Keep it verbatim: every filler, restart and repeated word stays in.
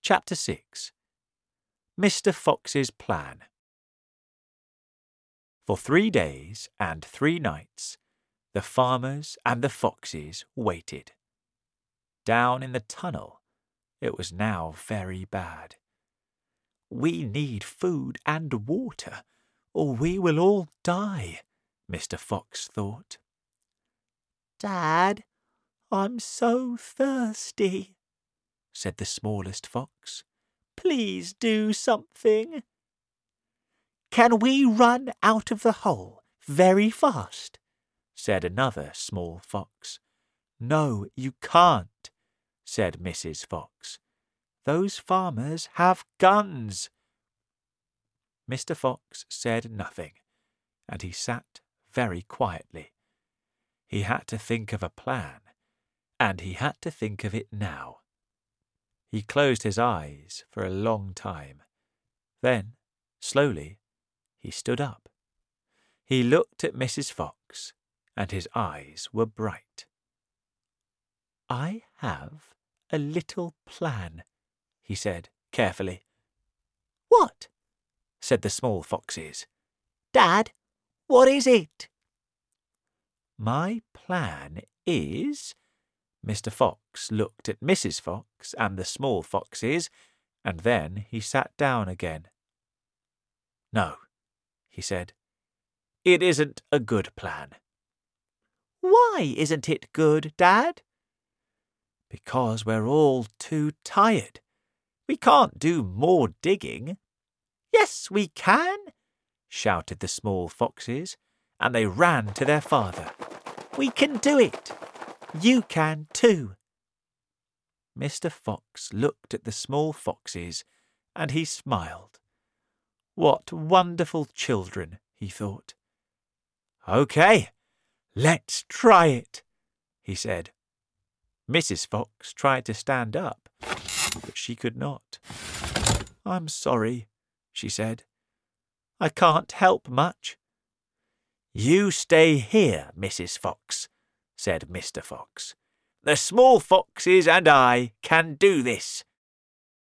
Chapter six. Mister Fox's Plan. For three days and three nights, the farmers and the foxes waited. Down in the tunnel, it was now very bad. "We need food and water, or we will all die," Mister Fox thought. "Dad, I'm so thirsty," said the smallest fox. "Please do something." "Can we run out of the hole very fast?" said another small fox. "No, you can't," said Missus Fox. "Those farmers have guns." Mister Fox said nothing, and he sat very quietly. He had to think of a plan, and he had to think of it now. He closed his eyes for a long time. Then, slowly, he stood up. He looked at Missus Fox, and his eyes were bright. "I have a little plan," he said carefully. "What?" said the small foxes. "Dad, what is it?" "My plan is—" Mister Fox looked at Missus Fox and the small foxes, and then he sat down again. "No," he said, "it isn't a good plan." "Why isn't it good, Dad?" "Because we're all too tired. We can't do more digging." "Yes, we can," shouted the small foxes, and they ran to their father. "We can do it. You can too." Mister Fox looked at the small foxes, and he smiled. What wonderful children, he thought. "Okay, let's try it," he said. Missus Fox tried to stand up, but she could not. "I'm sorry," she said. "I can't help much." "You stay here, Missus Fox," said Mister Fox. "The small foxes and I can do this."